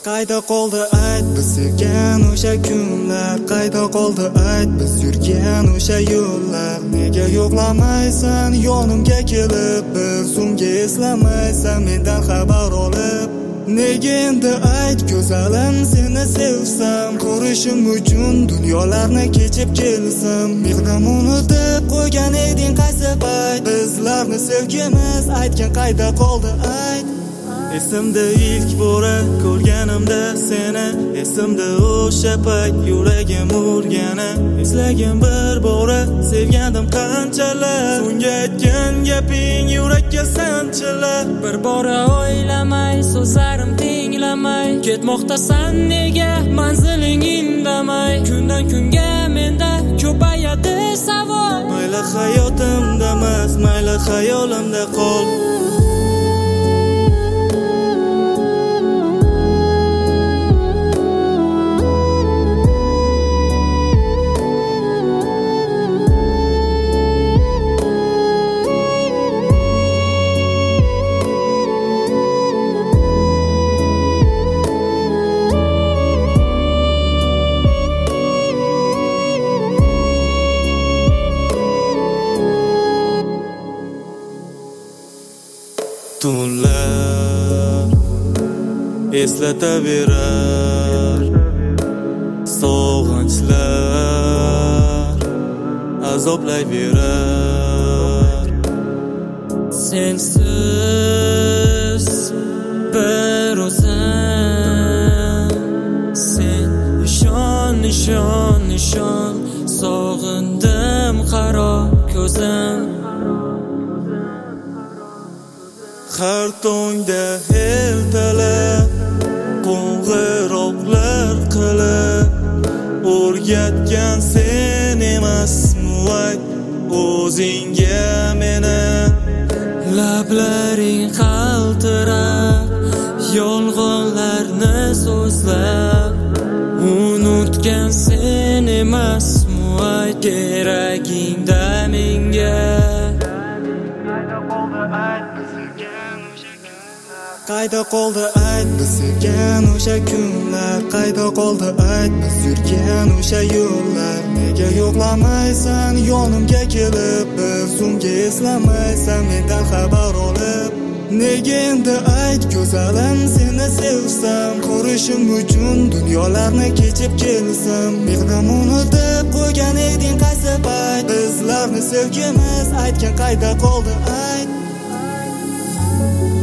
Qayda qoldi ayt biz sevgan o'sha kunlar, qayda qoldi ayt biz yurgan o'sha yo'llar. Nega yo'qlamaysan yonimga kelib, bir zumga eslamaysan mendan xabar olib. Nega endi ayt go'zalim seni sevsam, ko'rishim uchun dunyolarni kechib kelsam. Mehrim unutib qo'ygan eding qaysi payt, bizlarni sevgimiz aytgan qayda qoldi ayt. Esimda ilk bora ko'rganimda seni, esimda o'sha payt yuragim urgani. Eslagim bir bora sevgandim qanchalar, unga aytgan gaping yurakka sanchilar. Bir bora o'ylamay, so'zlarim tinglamay ketmoqdasan nega manziling indamay. Kundan kunga menda ko'payadi savol. Mayli hayotimda emas, mayli xayolimda qol. Tunlar eslataverar sog'inchlar azoblayverar. Sensiz bir o'zim, sen nishon sog'indim xarob ko'zim. Har tongda ertalab qo'ng'iroqlar qilib o'rgatgan sen emasmi ayt o'zingga meni. Lablaring qaltirab yolg'onlarni so'zlab unutgan sen emasmi ayt keragingda menga. Qayda qoldi ayt biz sevgan o'sha kunlar, qayda qoldi ayt biz yurgan o'sha yo'llar. Nega yo'qlamaysan yonimga kelib, bir zumga eslamaysan mendan xabar olib. Nega endi ayt go'zalim seni sevsam, ko'rishim uchun dunyolarni kechib kelsam. Mehrim unutib qo'ygan eding qaysi payt, bizlarni sevgimiz aytgan qayda qoldi ayt.